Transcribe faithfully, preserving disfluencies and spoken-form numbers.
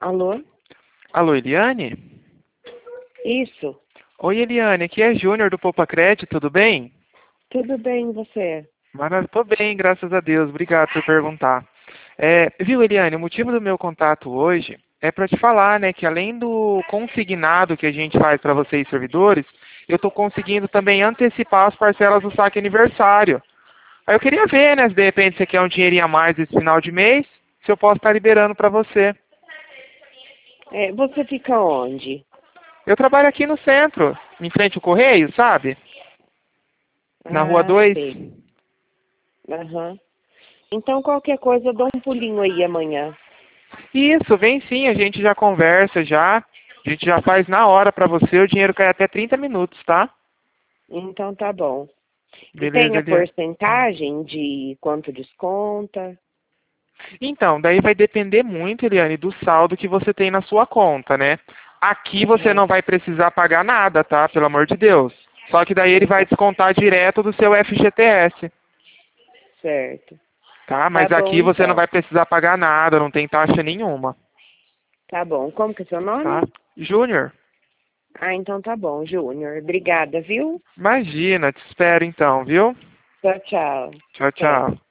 Alô? Alô, Eliane? Isso. Oi, Eliane, aqui é Júnior do Poupa Crédito, tudo bem? Tudo bem, e você? Maravilha, tô bem, graças a Deus, obrigado por perguntar. É, viu, Eliane, o motivo do meu contato hoje é para te falar, né, que além do consignado que a gente faz para vocês servidores, eu estou conseguindo também antecipar as parcelas do saque aniversário. Aí eu queria ver, né, se de repente você quer um dinheirinho a mais esse final de mês, se eu posso estar liberando para você. É, você fica onde? Eu trabalho aqui no centro, em frente ao Correio, sabe? Na Rua Ah, dois. sei. Aham. Então, qualquer coisa, eu dou um pulinho aí amanhã. Isso, vem sim, a gente já conversa já. A gente já faz na hora para você, o dinheiro cai até trinta minutos, tá? Então, tá bom. E tem Beleza, a Eliane? porcentagem de quanto desconta? Então, daí vai depender muito, Eliane, do saldo que você tem na sua conta, né? Aqui você Aham. não vai precisar pagar nada, tá? Pelo amor de Deus. Só que daí ele vai Então, descontar direto do seu F G T S, certo. tá? Tá Mas bom, aqui você não então. vai precisar pagar nada, não tem taxa nenhuma, Tá bom. Como que é seu tá? nome? Júnior, Ah, então tá bom, Júnior. Obrigada, viu? imagina, te espero então, viu? Tchau, tchau. Tchau, Até. tchau.